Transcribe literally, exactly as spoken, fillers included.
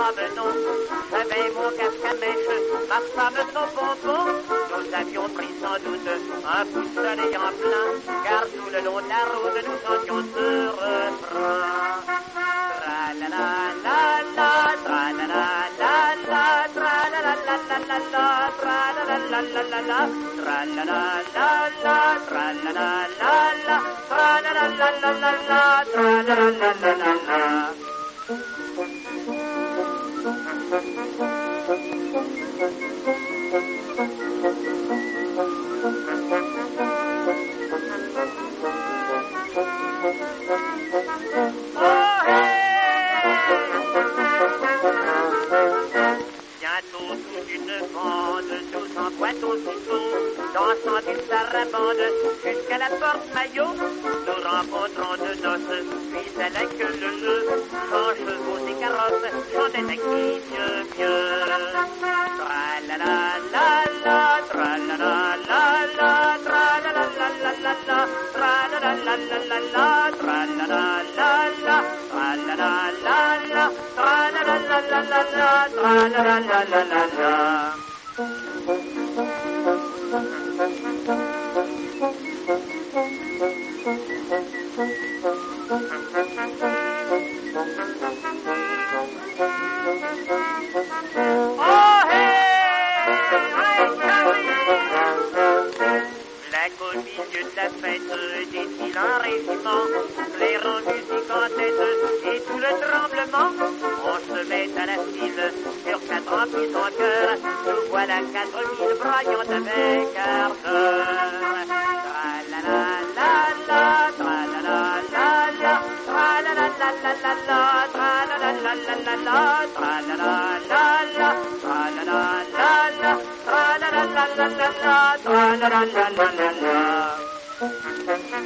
promenons. J'avais mon casque à mèche, ma femme son pompon. Nous avions pris sans doute un coup de soleil en plein, car tout le long de la route nous chantions ce refrain. Tra-la-la-la-la, tra-la-la-la-la, tra-la-la-la-la-la, tra-la-la-la-la-la, tra-la-la-la-la, tra-la-la-la-la, tra-la-la-la-la-la, tra-la-la-la-la-la. Bientôt toute une bande, tous en boîte au ciseau, dansant une sarabande jusqu'à la porte maillot. Nous rencontrons de noces, puis à la queue le jeu, sans chevaux et carrosses, chantait un qui mieux mieux. Tra-la-la-la-la, tra-la-la-la-la, tra-la-la-la-la-la, tra-la-la-la-la-la, tra-la-la-la-la, tra-la-la-la-la, tra-la-la-la-la-la, tra-la-la-la-la-la. Au milieu de la fête, défile un régiment, flairant musique en tête et tout le tremblement. On se met à la file sur quatre emplis en cœur, nous voilà quatre mille braillantes avec ardeur. Tra-la-la-la-la, tra-la-la-la-la, tra-la-la-la-la-la, tra-la-la-la-la-la, tra-la-la-la-la, tra-la-la-la-la, tra-la-la-la-la-la, tra-la-la-la-la-la.